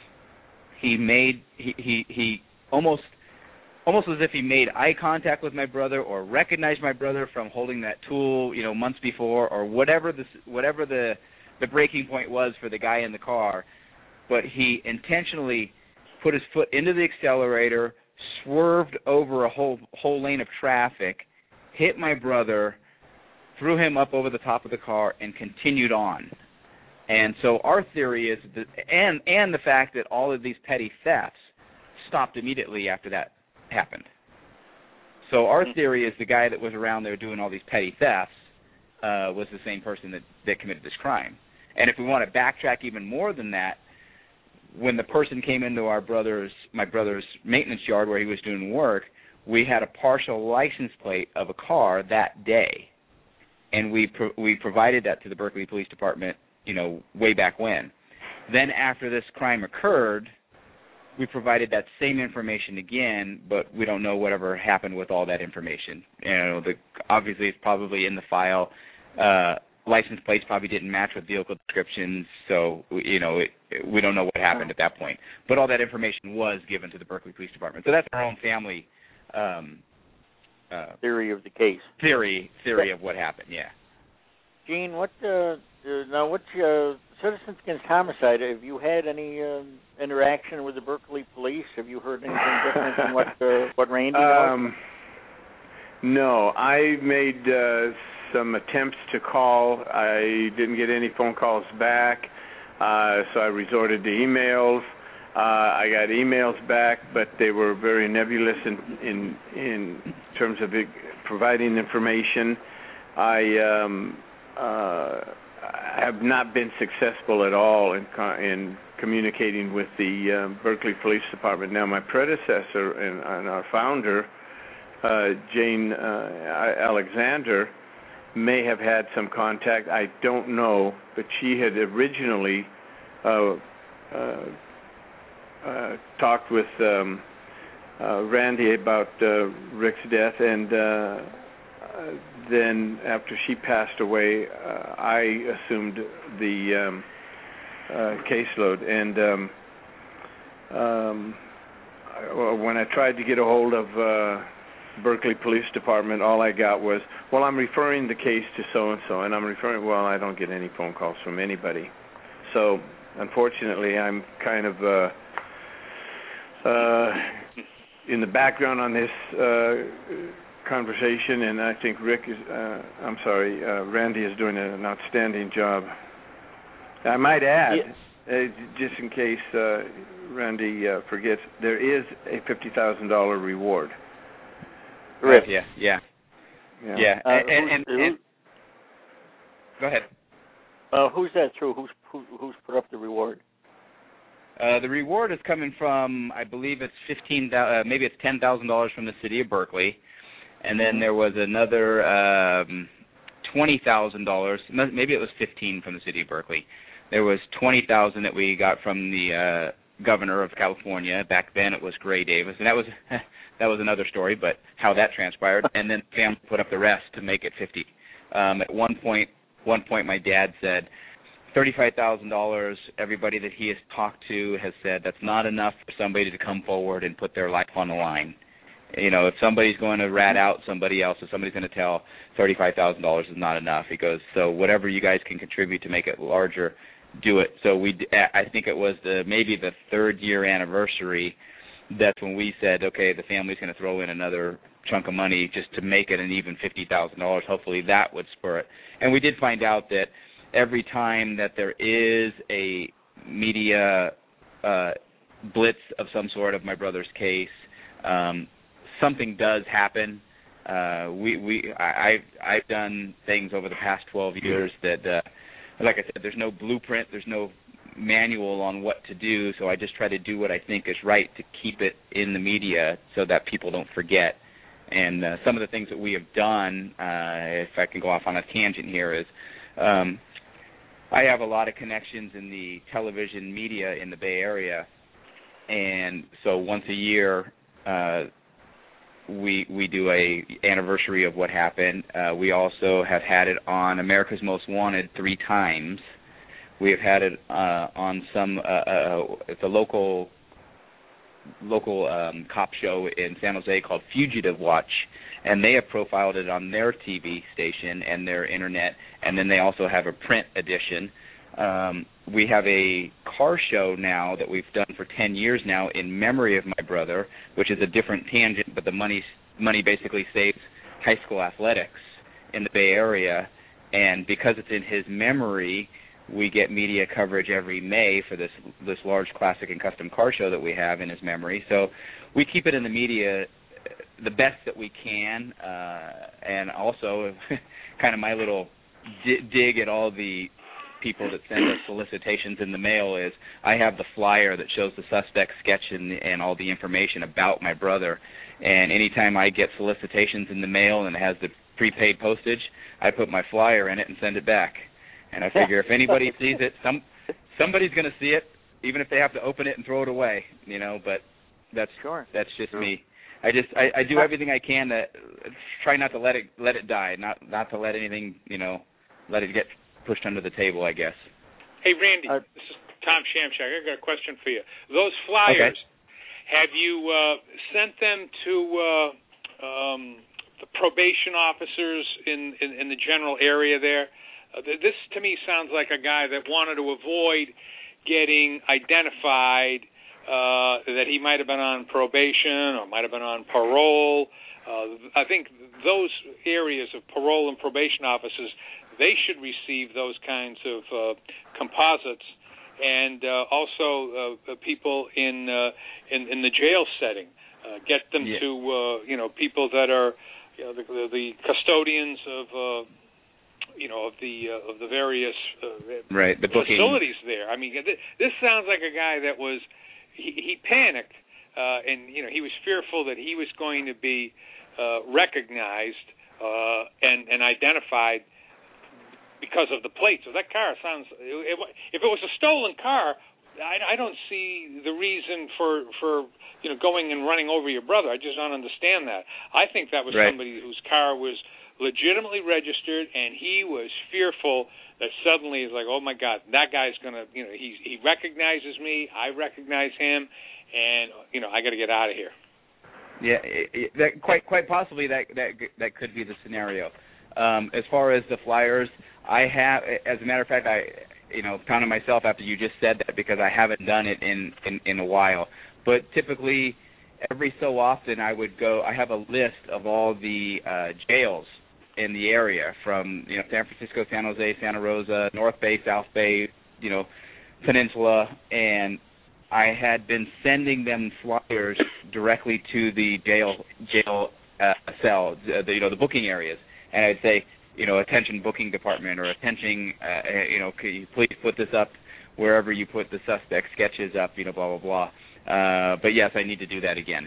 He almost as if he made eye contact with my brother or recognized my brother from holding that tool, months before, or whatever the breaking point was for the guy in the car. But he intentionally put his foot into the accelerator, swerved over a whole lane of traffic, hit my brother, threw him up over the top of the car, and continued on. And so our theory is that, and the fact that all of these petty thefts stopped immediately after that happened. So our theory is the guy that was around there doing all these petty thefts was the same person that committed this crime. And if we want to backtrack even more than that, when the person came into my brother's maintenance yard where he was doing work, we had a partial license plate of a car that day, and we provided that to the Berkeley Police Department, way back when. Then after this crime occurred, we provided that same information again, but we don't know whatever happened with all that information. Obviously it's probably in the file. License plates probably didn't match with vehicle descriptions, so we don't know what happened at that point. But all that information was given to the Berkeley Police Department. So that's our own family theory of the case. Theory of what happened. Yeah. Gene, what's Citizens Against Homicide? Have you had any interaction with the Berkeley Police? Have you heard anything different than what Randy knows? No, I made some attempts to call. I didn't get any phone calls back, so I resorted to emails. I got emails back, but they were very nebulous in terms of providing information. I have not been successful at all in communicating with the Berkeley Police Department. Now, my predecessor and our founder, Jane Alexander, may have had some contact. I don't know, but she had originally talked with Randy about Rick's death, and then after she passed away, I assumed the caseload. And when I tried to get a hold of Berkeley Police Department, all I got was, well, I'm referring the case to so-and-so, and well, I don't get any phone calls from anybody. So, unfortunately, I'm kind of in the background on this conversation, and I think Randy is doing an outstanding job. I might add, just in case Randy forgets, there is a $50,000 reward. Right. Yeah. And go ahead. Who's that through? Who's put up the reward? The reward is coming from, I believe it's maybe it's $10,000 from the city of Berkeley, and then there was another $20,000. Maybe it was $15,000 from the city of Berkeley. There was $20,000 that we got from the governor of California. Back then it was Gray Davis, and that was another story, but how that transpired. And then family put up the rest to make it $50,000. At one point, my dad said, $35,000. Everybody that he has talked to has said that's not enough for somebody to come forward and put their life on the line. If somebody's going to rat out somebody else, if somebody's going to tell, $35,000 is not enough. He goes, so whatever you guys can contribute to make it larger, do it. So I think it was maybe the third year anniversary. That's when we said, okay, the family's going to throw in another chunk of money just to make it an even $50,000. Hopefully that would spur it. And we did find out that every time that there is a media blitz of some sort of my brother's case, something does happen. I've done things over the past 12 years that, like I said, there's no blueprint, there's no manual on what to do, so I just try to do what I think is right to keep it in the media so that people don't forget. And some of the things that we have done, if I can go off on a tangent here, is I have a lot of connections in the television media in the Bay Area, and so once a year we do a anniversary of what happened. We also have had it on America's Most Wanted 3 times. We have had it on some it's a local cop show in San Jose called Fugitive Watch, and they have profiled it on their TV station and their internet, and then they also have a print edition. We have a car show now that we've done for 10 years now in memory of my brother, which is a different tangent, but the money basically saves high school athletics in the Bay Area, and because it's in his memory, we get media coverage every May for this large classic and custom car show that we have in his memory. So we keep it in the media the best that we can, and also kind of my little dig at all the people that send us solicitations in the mail is I have the flyer that shows the suspect sketch and all the information about my brother, and anytime I get solicitations in the mail and it has the prepaid postage, I put my flyer in it and send it back. And I figure if anybody sees it, somebody's going to see it, even if they have to open it and throw it away, but that's just me. I do everything I can to try not to let it die, not to let anything, let it get pushed under the table, I guess. Hey, Randy, this is Tom Shamchak. I got a question for you. Those flyers, have you sent them to the probation officers in the general area there? This, to me, sounds like a guy that wanted to avoid getting identified, that he might have been on probation or might have been on parole. I think those areas of parole and probation officers, they should receive those kinds of composites, and also people in the jail setting. Get them to people that are the custodians of the various the facilities there. I mean, this sounds like a guy that was he panicked, and he was fearful that he was going to be recognized and identified because of the plates. So that car sounds. If it was a stolen car, I don't see the reason for going and running over your brother. I just don't understand that. I think that was somebody whose car was legitimately registered, and he was fearful that suddenly he's like, oh my God, that guy's gonna, he recognizes me, I recognize him, and I got to get out of here. Yeah, that quite possibly that could be the scenario. As far as the flyers, I have, as a matter of fact, I pounded myself after you just said that because I haven't done it in a while. But typically, every so often, I would go. I have a list of all the jails in the area, from San Francisco, San Jose, Santa Rosa, North Bay, South Bay, Peninsula, and I had been sending them flyers directly to the jail cell, the booking areas, and I'd say, attention booking department, or attention, can you please put this up wherever you put the suspect sketches up, blah blah blah. But yes, I need to do that again,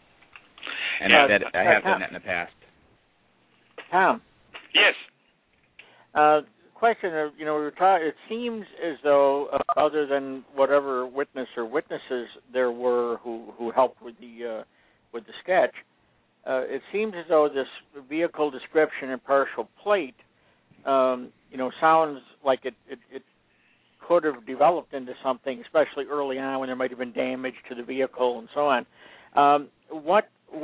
and I have done that in the past. Tom. Yes. Question of, we were talking. It seems as though, other than whatever witness or witnesses there were who helped with the sketch, it seems as though this vehicle description and partial plate, sounds like it could have developed into something, especially early on when there might have been damage to the vehicle and so on. What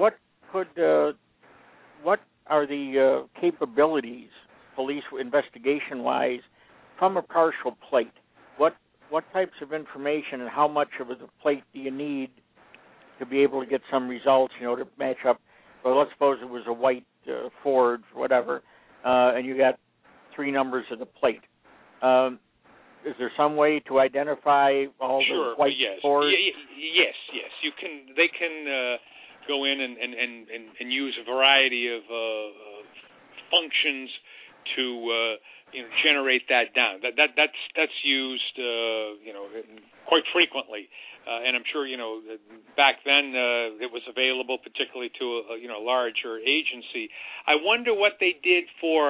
are the capabilities, police investigation-wise, from a partial plate? What types of information and how much of a plate do you need to be able to get some results, to match up? Well, let's suppose it was a white Ford, whatever, and you got 3 numbers of the plate. Is there some way to identify all the white Fords? Yes. You can. They can go in and use a variety of functions to generate that down. That's used quite frequently, and I'm sure back then it was available, particularly to a larger agency. I wonder what they did for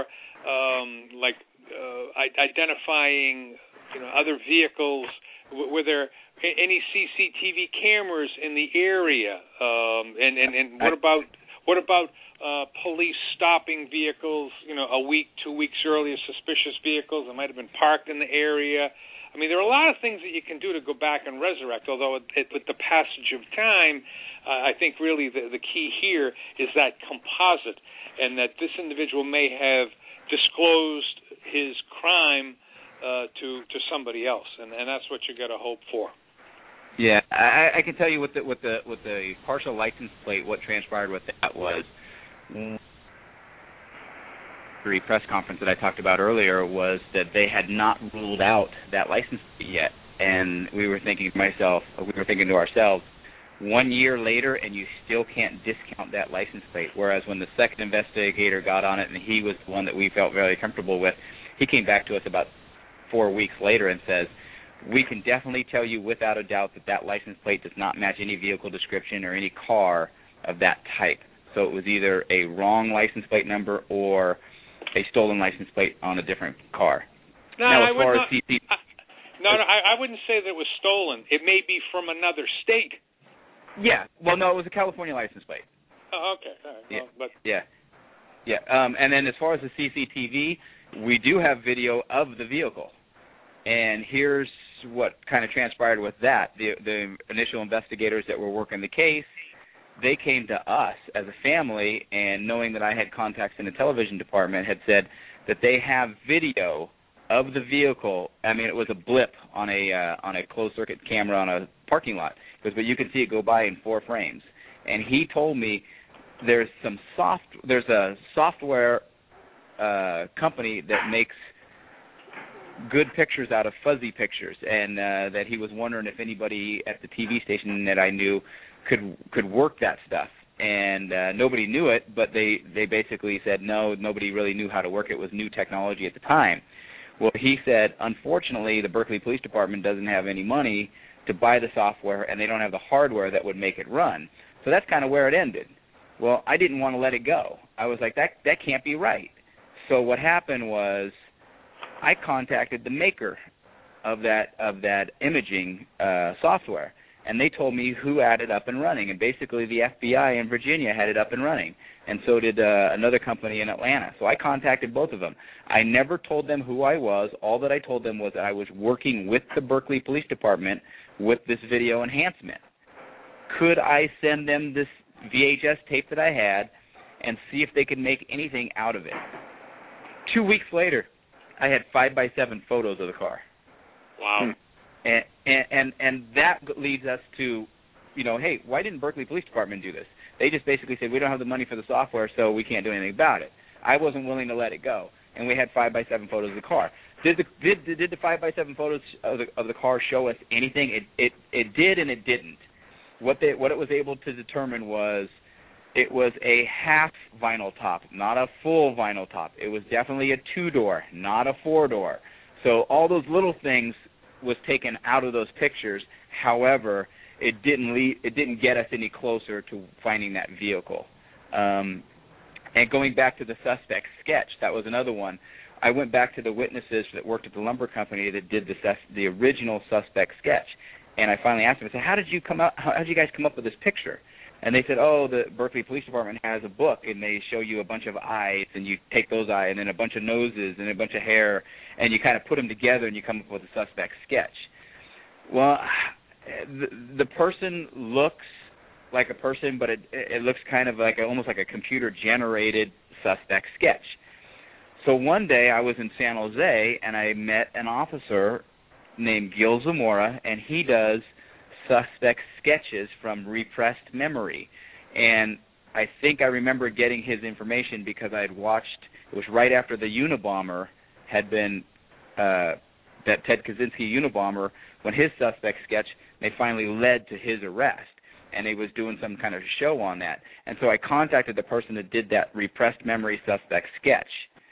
identifying other vehicles. Were there any CCTV cameras in the area? And what about police stopping vehicles, a week, 2 weeks earlier, suspicious vehicles that might have been parked in the area? I mean, there are a lot of things that you can do to go back and resurrect, although with the passage of time, I think really the key here is that composite, and that this individual may have disclosed his crime to somebody else, and that's what you got to hope for. Yeah, I can tell you with the partial license plate, what transpired with that was the press conference that I talked about earlier was that they had not ruled out that license plate yet, and we were thinking to ourselves, 1 year later, and you still can't discount that license plate. Whereas when the second investigator got on it, and he was the one that we felt very comfortable with, he came back to us about 4 weeks later and says, we can definitely tell you without a doubt that license plate does not match any vehicle description or any car of that type. So it was either a wrong license plate number or a stolen license plate on a different car. I wouldn't say that it was stolen. It may be from another state. Yeah. Well, no, it was a California license plate. Oh, okay. All right. Yeah. Well, Yeah. And then as far as the CCTV, we do have video of the vehicle. And here's what kind of transpired with that. The initial investigators that were working the case, they came to us as a family, and knowing that I had contacts in the television department, had said that they have video of the vehicle. I mean, it was a blip on a closed-circuit camera on a parking lot. But you can see it go by in 4 frames. And he told me there's a software company that makes good pictures out of fuzzy pictures, and that he was wondering if anybody at the TV station that I knew could work that stuff. And nobody knew it, but they basically said no, nobody really knew how to work it. It was new technology at the time. Well, he said, unfortunately, the Berkeley Police Department doesn't have any money to buy the software, and they don't have the hardware that would make it run. So that's kind of where it ended. Well, I didn't want to let it go. I was like, that can't be right. So what happened was I contacted the maker of that imaging software, and they told me who had it up and running. And basically the FBI in Virginia had it up and running, and so did another company in Atlanta. So I contacted both of them. I never told them who I was. All that I told them was that I was working with the Berkeley Police Department with this video enhancement. Could I send them this VHS tape that I had and see if they could make anything out of it? 2 weeks later, I had 5x7 photos of the car. Wow. And that leads us to, hey, why didn't Berkeley Police Department do this? They just basically said, we don't have the money for the software, so we can't do anything about it. I wasn't willing to let it go, and we had 5x7 photos of the car. Did the 5x7 photos of the car show us anything? It did and it didn't. What it was able to determine was it was a half vinyl top, not a full vinyl top. It was definitely a 2-door, not a 4-door. So all those little things was taken out of those pictures. However, it didn't get us any closer to finding that vehicle. And going back to the suspect sketch, that was another one. I went back to the witnesses that worked at the lumber company that did the original suspect sketch, and I finally asked them, I said, how did you guys come up with this picture? And they said, the Berkeley Police Department has a book, and they show you a bunch of eyes, and you take those eyes, and then a bunch of noses, and a bunch of hair, and you kind of put them together, and you come up with a suspect sketch. Well, the person looks like a person, but it looks kind of like almost like a computer-generated suspect sketch. So one day I was in San Jose, and I met an officer named Gil Zamora, and he does suspect sketches from repressed memory. And I think I remember getting his information because I had watched, it was right after the Unabomber had been, that Ted Kaczynski Unabomber, when his suspect sketch, they finally led to his arrest. And he was doing some kind of show on that. And so I contacted the person that did that repressed memory suspect sketch.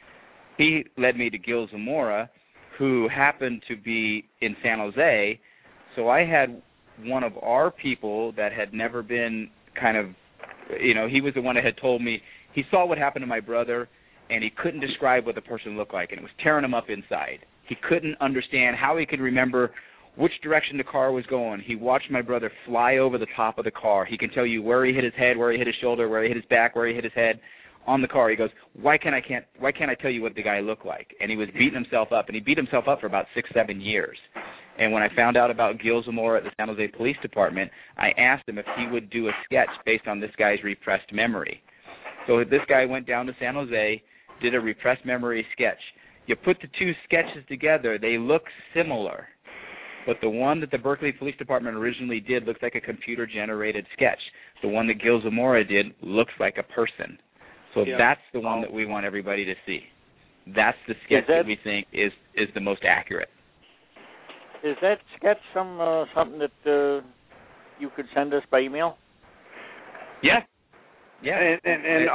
He led me to Gil Zamora, who happened to be in San Jose. So I had one of our people that had never been kind of, he was the one that had told me he saw what happened to my brother, and he couldn't describe what the person looked like, and it was tearing him up inside. He couldn't understand how he could remember which direction the car was going. He watched my brother fly over the top of the car. He can tell you where he hit his head, where he hit his shoulder, where he hit his back, where he hit his head on the car. He goes, why can't I tell you what the guy looked like? And he was beating himself up, and he beat himself up for about 6-7 years. And when I found out about Gil Zamora at the San Jose Police Department, I asked him if he would do a sketch based on this guy's repressed memory. So this guy went down to San Jose, did a repressed memory sketch. You put the two sketches together, they look similar. But the one that the Berkeley Police Department originally did looks like a computer-generated sketch. The one that Gil Zamora did looks like a person. So that's the one that we want everybody to see. That's the sketch that we think is the most accurate. Is that sketch something that you could send us by email? Yeah. And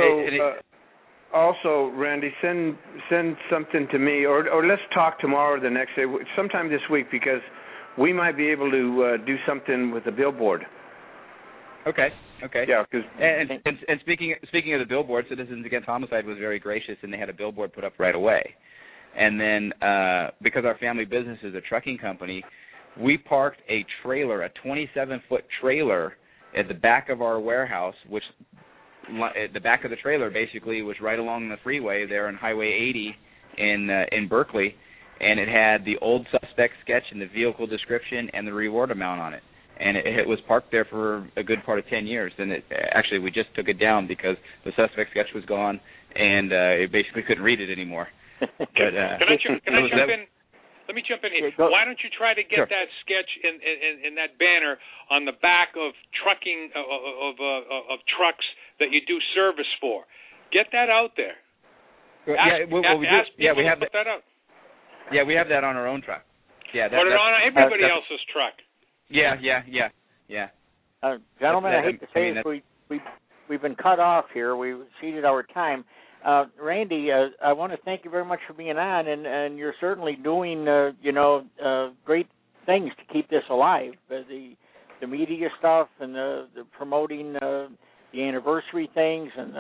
also, Randy, send something to me, or let's talk tomorrow or the next day, sometime this week, because we might be able to do something with the billboard. Okay. Yeah, because and speaking of the billboard, Citizens Against Homicide was very gracious, and they had a billboard put up right away. And then because our family business is a trucking company, we parked a trailer, a 27-foot trailer, at the back of our warehouse, which at the back of the trailer basically was right along the freeway there on Highway 80 in Berkeley, and it had the old suspect sketch and the vehicle description and the reward amount on it. And it was parked there for a good part of 10 years. And actually we just took it down because the suspect sketch was gone, and it basically couldn't read it anymore. But, can I jump in? Let me jump in here. Why don't you try to get that sketch in that banner on the back of trucking of trucks that you do service for? Get that out there. We have put that out. Yeah, we have that on our own truck. Yeah, put it on everybody else's truck. Yeah. Gentlemen, I hate to say this, we've been cut off here. We've exceeded our time. Randy, I want to thank you very much for being on, and you're certainly doing, great things to keep this alive. The media stuff and the promoting the anniversary things, and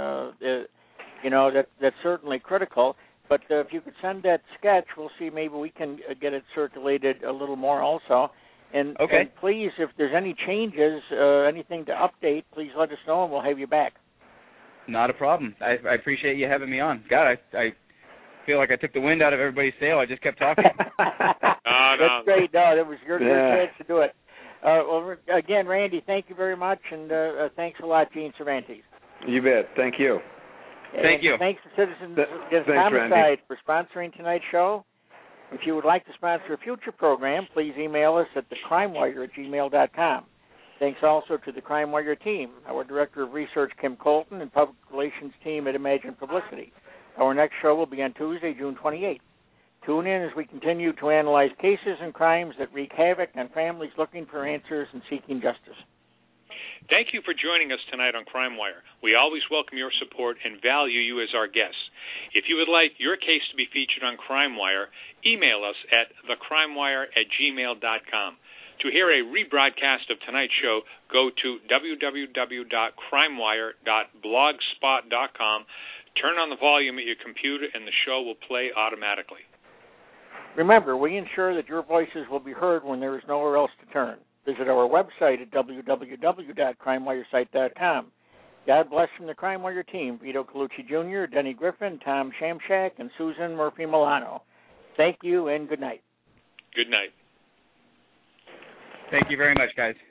that's certainly critical. But if you could send that sketch, we'll see. Maybe we can get it circulated a little more also. And please, if there's any changes, anything to update, please let us know, and we'll have you back. Not a problem. I appreciate you having me on. God, I feel like I took the wind out of everybody's sail. I just kept talking. That's great. No, that was your chance to do it. Well, again, Randy, thank you very much, and thanks a lot, Gene Cervantes. You bet. Thank you. Thank you. Thanks to Citizens Against Homicide for sponsoring tonight's show. If you would like to sponsor a future program, please email us at thecrimewire@gmail.com. Thanks also to the Crime Wire team, our Director of Research, Kim Colton, and Public Relations team at Imagine Publicity. Our next show will be on Tuesday, June 28th. Tune in as we continue to analyze cases and crimes that wreak havoc on families looking for answers and seeking justice. Thank you for joining us tonight on Crime Wire. We always welcome your support and value you as our guests. If you would like your case to be featured on Crime Wire, email us at thecrimewire@gmail.com. To hear a rebroadcast of tonight's show, go to www.crimewire.blogspot.com, turn on the volume at your computer, and the show will play automatically. Remember, we ensure that your voices will be heard when there is nowhere else to turn. Visit our website at www.crimewiresite.com. God bless from the Crime Wire team, Vito Colucci Jr., Denny Griffin, Tom Shamshak, and Susan Murphy-Milano. Thank you and good night. Good night. Thank you very much, guys.